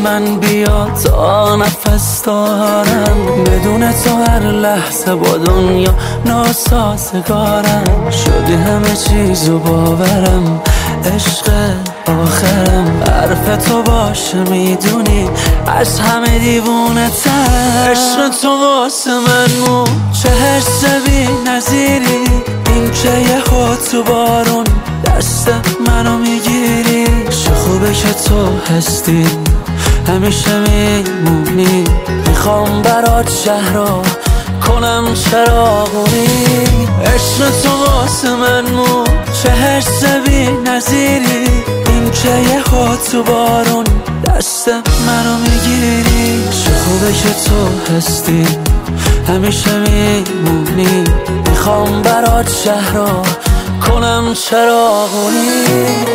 من بیا تا نفس دارم، بدون تو هر لحظه با دنیا ناسازگارم. شدی همه چیزو باورم، عشق آخرم. حرف تو باشه میدونی از همه دیوونه تر. عشق تو واسه من چه حس بی نظیری، این که یه خود تو بارون دست منو میگیری. چه خوبه که تو هستی همیشه میمونی، میخوام برات شهرها کنم چراغونی. عشق تو واسه من چه حس بی نظیری، این که یه خود تو بارون دست منو میگیری. چه خوبه که تو هستی همیشه میمونی، میخوام برات شهرها کنم چراغونی.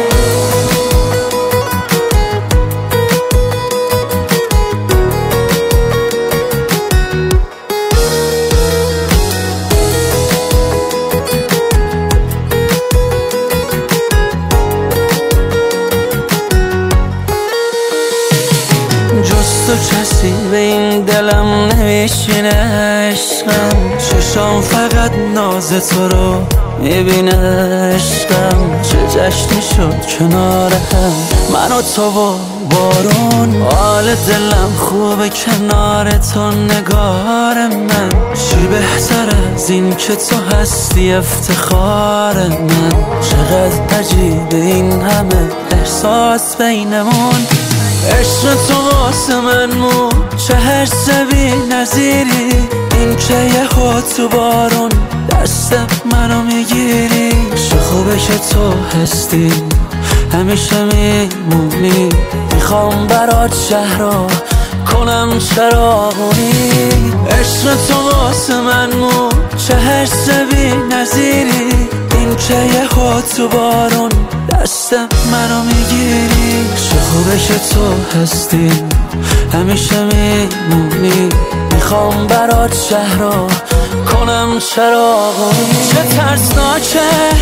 تو کسی به این دلم نمیشینه عشقم، چشام فقط ناز تو رو میبینه عشقم. چه جشنی شد کنار هم من و تو و بارون، حال دلم خوبه کنار تو نگار من. چی بهتر از این که تو هستی افتخار من. چقدر عجیبه این همه احساس بینمون. عشق تو واسه من چه حس بی نظیری، این که یه خود تو بارون دست منو میگیری. چه خوبه که تو هستی همیشه میمونی، میخوام برات شهرها کنم چراغونی. عشق تو واسه من چه حس بی نظیری، این که یه خود تو بارون دست منو میگیری. چه خوبه که تو هستی همیشه میمونی، میخوام برات شهرها کنم چراغونی. چه ترسناکه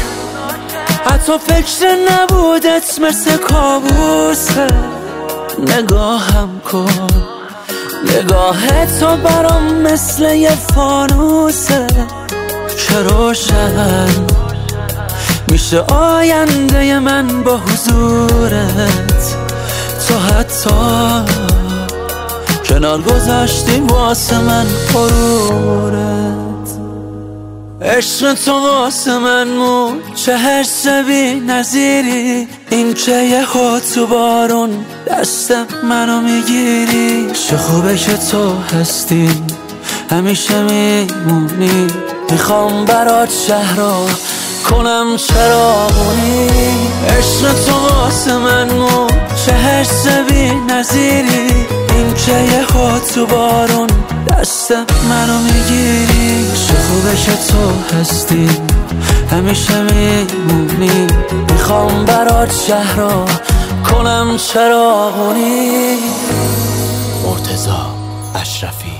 حتی فکر نبودت مثل کابوسه. نگاهم کن نگاه تو برام مثل یه فانوسه که روشن میشه آینده من با حضورت. تو حتی کنار گذاشتی واسه من غرورت. عشق تو واسه من چه حس بی نظیری، این که یه خود تو بارون دست منو میگیری. چه خوبه که تو هستی همیشه میمونی، میخوام برات شهرها کنم چراغونی. عشق تو واسه من چه حس بی نظیری، این که یه خود تو بارون دست منو میگیری. چه خوبه که تو هستی همیشه میمونی، میخوام برات شهرها کنم چراغونی. مرتضی اشرفی.